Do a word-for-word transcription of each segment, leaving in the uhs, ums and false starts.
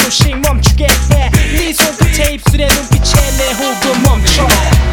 조금씩 멈추게 해. 네 손끝에 입술에 눈빛에 내 호흡은 멈춰.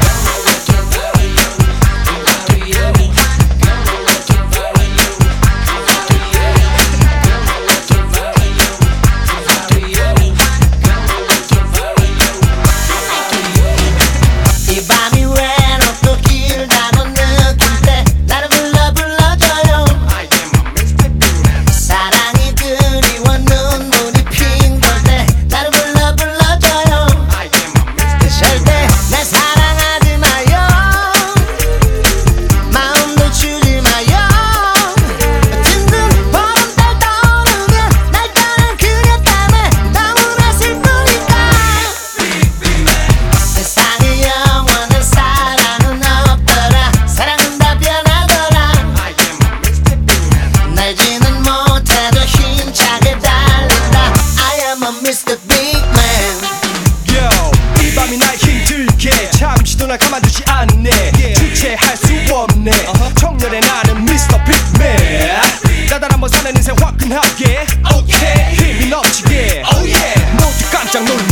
미스터 빅맨 Yo, 이 밤이 날 힘들게 잠시도 날 가만두지 않네. 주체할 수 없네. 청년의 나는 미스터 빅맨. 나단 한번 사는 인생 화끈하게. Okay. 힘이 넘치게. Oh yeah. 모두 깜짝 놀라.